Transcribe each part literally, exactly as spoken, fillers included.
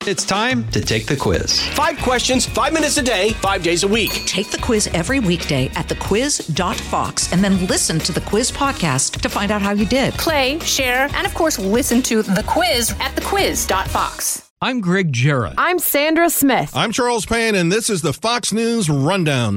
It's time to take the quiz. Five questions, five minutes a day, five days a week. Take the quiz every weekday at the quiz dot fox and then listen to the quiz podcast to find out how you did. Play, share, and of course, listen to the quiz at the quiz dot fox. I'm Greg Jarrett. I'm Sandra Smith. I'm Charles Payne, and this is the Fox News Rundown.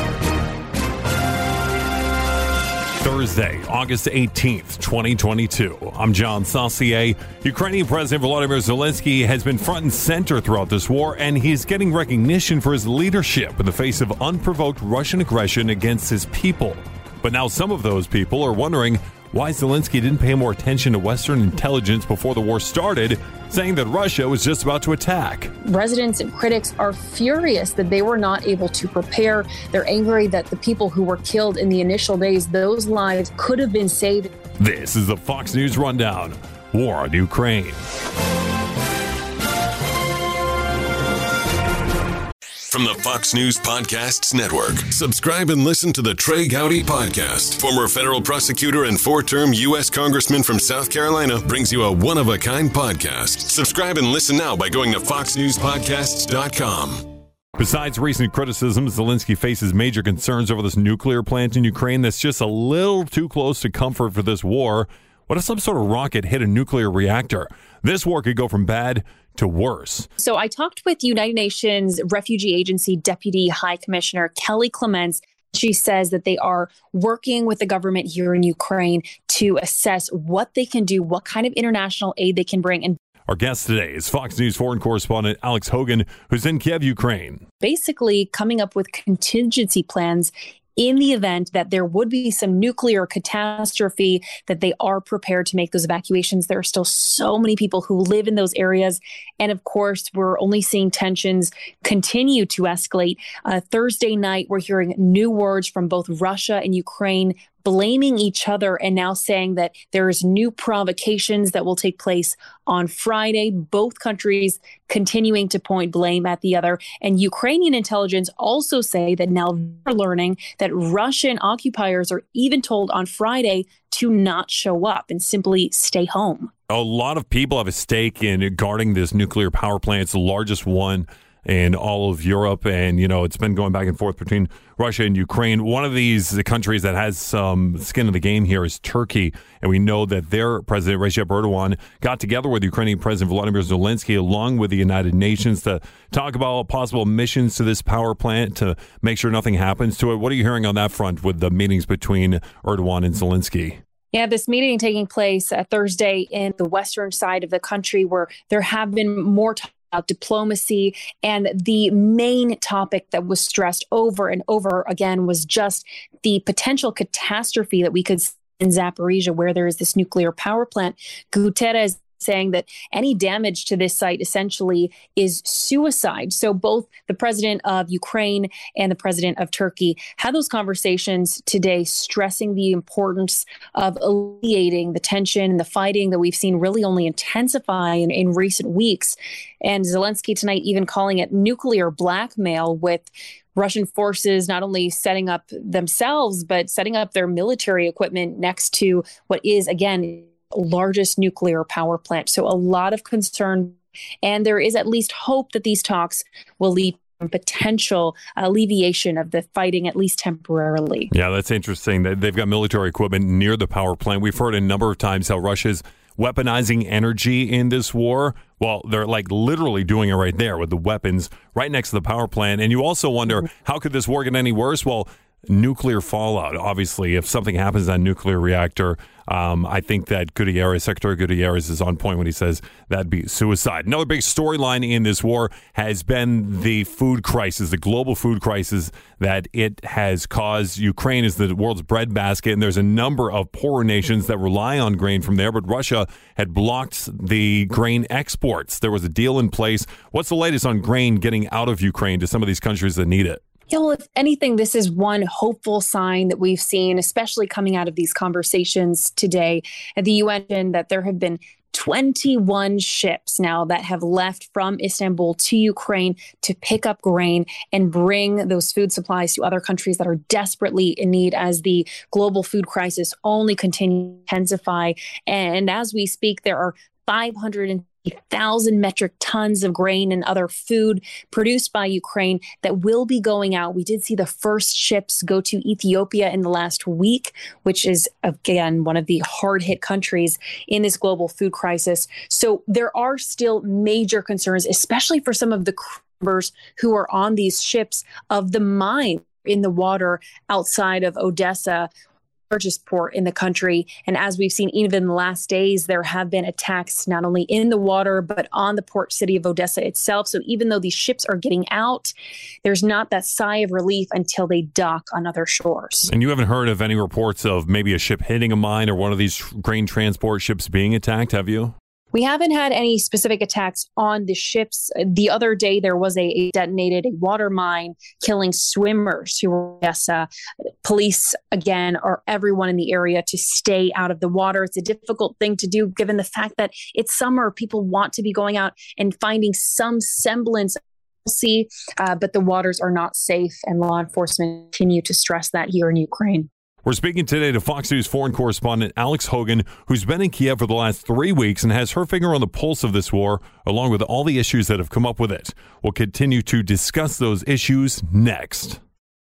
Thursday, August eighteenth, twenty twenty-two. I'm John Saucier. Ukrainian President Volodymyr Zelensky has been front and center throughout this war, and he's getting recognition for his leadership in the face of unprovoked Russian aggression against his people. But now some of those people are wondering why Zelensky didn't pay more attention to Western intelligence before the war started, saying that Russia was just about to attack. Residents and critics are furious that they were not able to prepare. They're angry that the people who were killed in the initial days, those lives could have been saved. This is the Fox News Rundown. War on Ukraine. From the Fox News Podcasts Network, subscribe and listen to the Trey Gowdy Podcast. Former federal prosecutor and four-term U S Congressman from South Carolina brings you a one-of-a-kind podcast. Subscribe and listen now by going to fox news podcasts dot com. Besides recent criticism, Zelensky faces major concerns over this nuclear plant in Ukraine that's just a little too close to comfort for this war. What if some sort of rocket hit a nuclear reactor? This war could go from bad to worse. So I talked with United Nations Refugee Agency Deputy High Commissioner Kelly Clements. She says that they are working with the government here in Ukraine to assess what they can do, what kind of international aid they can bring. And our guest today is Fox News foreign correspondent Alex Hogan, who's in Kiev, Ukraine. Basically coming up with contingency plans in the event that there would be some nuclear catastrophe, that they are prepared to make those evacuations. There are still so many people who live in those areas. And of course, we're only seeing tensions continue to escalate. Uh, Thursday night, we're hearing new words from both Russia and Ukraine blaming each other and now saying that there's new provocations that will take place on Friday. Both countries continuing to point blame at the other. And Ukrainian intelligence also say that now they're learning that Russian occupiers are even told on Friday to not show up and simply stay home. A lot of people have a stake in guarding this nuclear power plant. It's the largest one in all of Europe. And, you know, it's been going back and forth between Russia and Ukraine. One of these countries that has some skin in the game here is Turkey. And we know that their president, Recep Erdogan, got together with Ukrainian President Volodymyr Zelensky, along with the United Nations, to talk about possible missions to this power plant to make sure nothing happens to it. What are you hearing on that front with the meetings between Erdogan and Zelensky? Yeah, this meeting taking place uh, Thursday in the western side of the country, where there have been more talk about diplomacy. And the main topic that was stressed over and over again was just the potential catastrophe that we could see in Zaporizhzhia, where there is this nuclear power plant. Guterres saying that any damage to this site essentially is suicide. So both the president of Ukraine and the president of Turkey had those conversations today, stressing the importance of alleviating the tension and the fighting that we've seen really only intensify in, in recent weeks. And Zelensky tonight even calling it nuclear blackmail, with Russian forces not only setting up themselves, but setting up their military equipment next to what is, again, largest nuclear power plant. So a lot of concern, and there is at least hope that these talks will lead to potential alleviation of the fighting, at least temporarily. Yeah, that's interesting. They've got military equipment near the power plant. We've heard a number of times how Russia's weaponizing energy in this war. Well, they're like literally doing it right there with the weapons right next to the power plant. And you also wonder, how could this war get any worse? Well, nuclear fallout. Obviously, if something happens in a nuclear reactor, um, I think that Gutierrez, Secretary Gutierrez, is on point when he says that'd be suicide. Another big storyline in this war has been the food crisis, the global food crisis that it has caused. Ukraine is the world's breadbasket, and there's a number of poorer nations that rely on grain from there, but Russia had blocked the grain exports. There was a deal in place. What's the latest on grain getting out of Ukraine to some of these countries that need it? Yeah, well, if anything, this is one hopeful sign that we've seen, especially coming out of these conversations today at the U N, that there have been twenty-one ships now that have left from Istanbul to Ukraine to pick up grain and bring those food supplies to other countries that are desperately in need as the global food crisis only continues to intensify. And as we speak, there are five hundred thousand metric tons of grain and other food produced by Ukraine that will be going out. We did see the first ships go to Ethiopia in the last week, which is, again, one of the hard-hit countries in this global food crisis. So there are still major concerns, especially for some of the crew members who are on these ships, of the mine in the water outside of Odessa, largest port in the country. And as we've seen, even in the last days, there have been attacks not only in the water, but on the port city of Odessa itself. So even though these ships are getting out, there's not that sigh of relief until they dock on other shores. And you haven't heard of any reports of maybe a ship hitting a mine or one of these grain transport ships being attacked, have you? We haven't had any specific attacks on the ships. The other day, there was a, a detonated a water mine killing swimmers who were in Odessa. Police, again, are everyone in the area to stay out of the water. It's a difficult thing to do given the fact that it's summer. People want to be going out and finding some semblance of normalcy, uh, but the waters are not safe, and law enforcement continue to stress that here in Ukraine. We're speaking today to Fox News foreign correspondent Alex Hogan, who's been in Kiev for the last three weeks and has her finger on the pulse of this war, along with all the issues that have come up with it. We'll continue to discuss those issues next.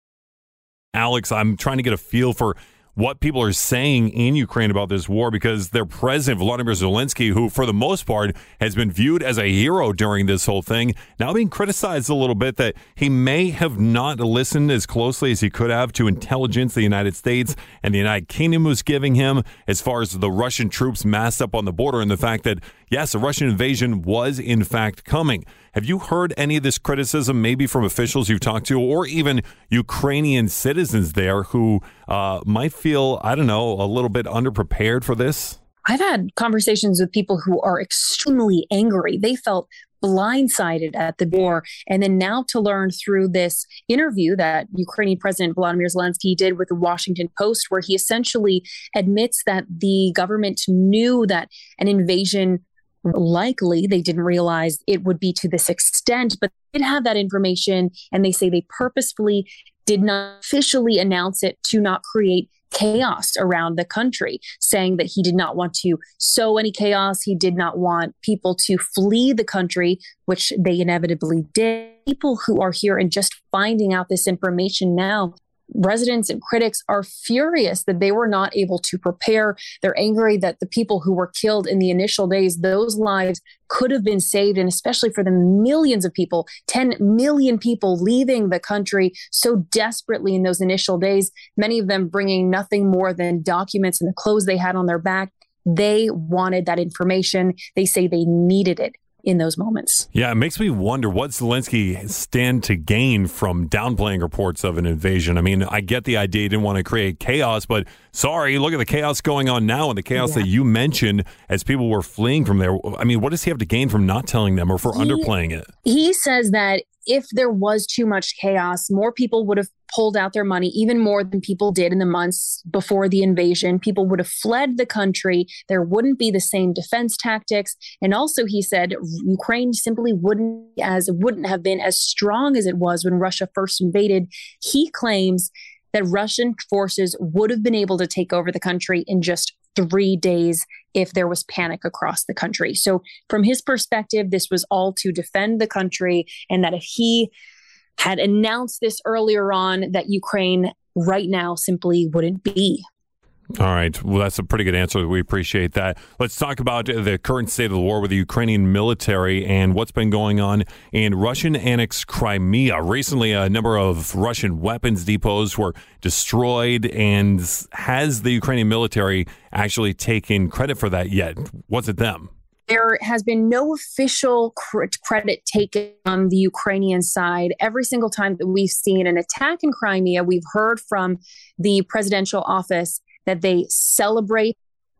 Alex, I'm trying to get a feel for what people are saying in Ukraine about this war, because their president, Volodymyr Zelensky, who for the most part has been viewed as a hero during this whole thing, now being criticized a little bit that he may have not listened as closely as he could have to intelligence the United States and the United Kingdom was giving him as far as the Russian troops massed up on the border, and the fact that, yes, a Russian invasion was in fact coming. Have you heard any of this criticism, maybe from officials you've talked to, or even Ukrainian citizens there who uh, might feel, I don't know, a little bit underprepared for this? I've had conversations with people who are extremely angry. They felt blindsided at the war. And then now to learn through this interview that Ukrainian President Volodymyr Zelensky did with the Washington Post, where he essentially admits that the government knew that an invasion likely, they didn't realize it would be to this extent, but they did have that information, and they say they purposefully did not officially announce it to not create chaos around the country, saying that he did not want to sow any chaos. He did not want people to flee the country, which they inevitably did. People who are here and just finding out this information now, residents and critics are furious that they were not able to prepare. They're angry that the people who were killed in the initial days, those lives could have been saved, and especially for the millions of people, ten million people leaving the country so desperately in those initial days, many of them bringing nothing more than documents and the clothes they had on their back. They wanted that information. They say they needed it in those moments. Yeah, it makes me wonder what Zelensky stand to gain from downplaying reports of an invasion. I mean, I get the idea he didn't want to create chaos, but sorry, look at the chaos going on now and the chaos yeah. that you mentioned as people were fleeing from there. I mean, what does he have to gain from not telling them or for he, underplaying it? He says that if there was too much chaos, more people would have pulled out their money, even more than people did in the months before the invasion. People would have fled the country. There wouldn't be the same defense tactics. And also, he said, Ukraine simply wouldn't as wouldn't have been as strong as it was when Russia first invaded. He claims that Russian forces would have been able to take over the country in just three days if there was panic across the country. So from his perspective, this was all to defend the country, and that if he had announced this earlier on, that Ukraine right now simply wouldn't be. All right. Well, that's a pretty good answer. We appreciate that. Let's talk about the current state of the war with the Ukrainian military and what's been going on in Russian annexed Crimea. Recently, a number of Russian weapons depots were destroyed. And has the Ukrainian military actually taken credit for that yet? Was it them? There has been no official credit taken on the Ukrainian side. Every single time that we've seen an attack in Crimea, we've heard from the presidential office that they celebrate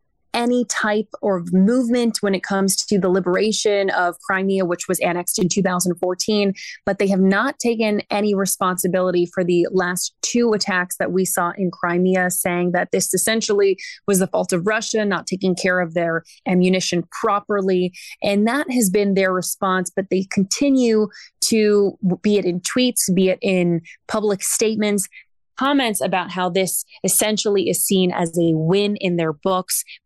any type of movement when it comes to the liberation of Crimea, which was annexed in two thousand fourteen, but they have not taken any responsibility for the last two attacks that we saw in Crimea, saying that this essentially was the fault of Russia not taking care of their ammunition properly. And that has been their response, but they continue to, be it in tweets, be it in public statements, comments about how this essentially is seen as a win in their books.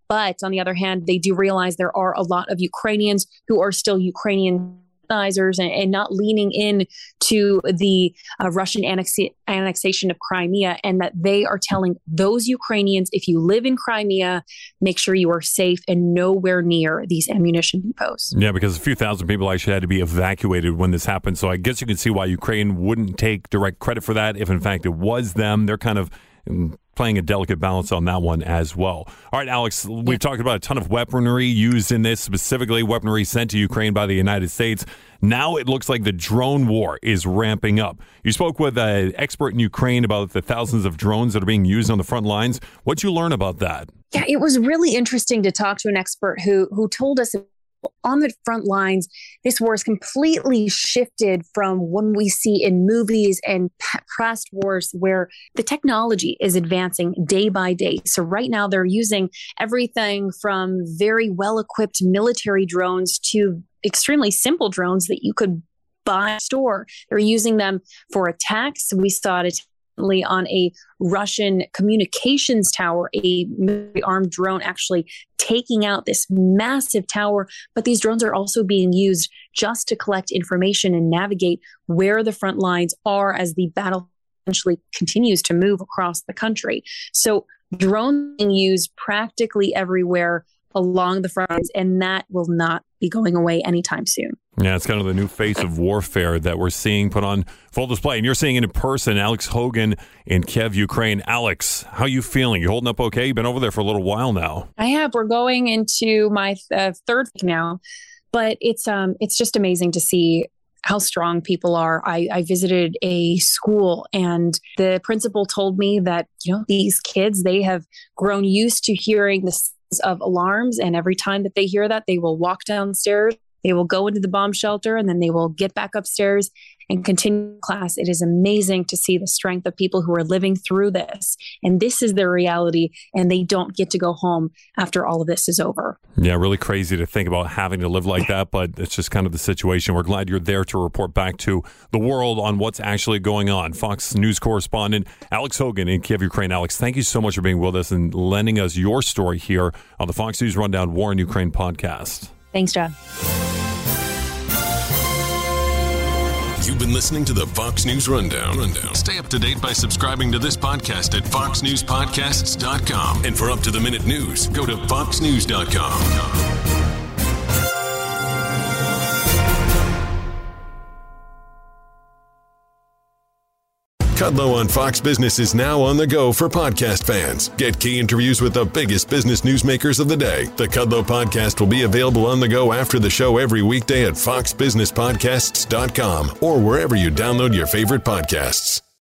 But on the other hand, they do realize there are a lot of Ukrainians who are still Ukrainian and, and not leaning in to the uh, Russian annex- annexation of Crimea, and that they are telling those Ukrainians, if you live in Crimea, make sure you are safe and nowhere near these ammunition depots. Yeah, because a few thousand people actually had to be evacuated when this happened. So I guess you can see why Ukraine wouldn't take direct credit for that if, in fact, it was them. They're kind of playing a delicate balance on that one as well. All right, Alex, we've yeah. talked about a ton of weaponry used in this, specifically weaponry sent to Ukraine by the United States. Now it looks like the drone war is ramping up. You spoke with an expert in Ukraine about the thousands of drones that are being used on the front lines. What'd you learn about that? Yeah, it was really interesting to talk to an expert who who told us on the front lines, this war is completely shifted from one we see in movies and past wars where the technology is advancing day by day. So right now they're using everything from very well-equipped military drones to extremely simple drones that you could buy in a store. They're using them for attacks. We saw it on a Russian communications tower, a military armed drone actually taking out this massive tower. But these drones are also being used just to collect information and navigate where the front lines are as the battle essentially continues to move across the country. So drones being used practically everywhere along the front lines, and that will not be going away anytime soon. Yeah, it's kind of the new face of warfare that we're seeing put on full display. And you're seeing it in person. Alex Hogan in Kiev, Ukraine. Alex, how are you feeling? You holding up okay? You've been over there for a little while now. I have. We're going into my uh, third week now. But it's um it's just amazing to see how strong people are. I, I visited a school and the principal told me that, you know, these kids, they have grown used to hearing the sounds of alarms. And every time that they hear that, they will walk downstairs. They will go into the bomb shelter and then they will get back upstairs and continue class. It is amazing to see the strength of people who are living through this. And this is their reality, and they don't get to go home after all of this is over. Yeah, really crazy to think about having to live like that, but it's just kind of the situation. We're glad you're there to report back to the world on what's actually going on. Fox News correspondent Alex Hogan in Kiev, Ukraine. Alex, thank you so much for being with us and lending us your story here on the Fox News Rundown War in Ukraine podcast. Thanks, John. You've been listening to the Fox News Rundown. Rundown. Stay up to date by subscribing to this podcast at fox news podcasts dot com. And for up-to-the-minute news, go to fox news dot com. Kudlow on Fox Business is now on the go for podcast fans. Get key interviews with the biggest business newsmakers of the day. The Kudlow podcast will be available on the go after the show every weekday at fox business podcasts dot com or wherever you download your favorite podcasts.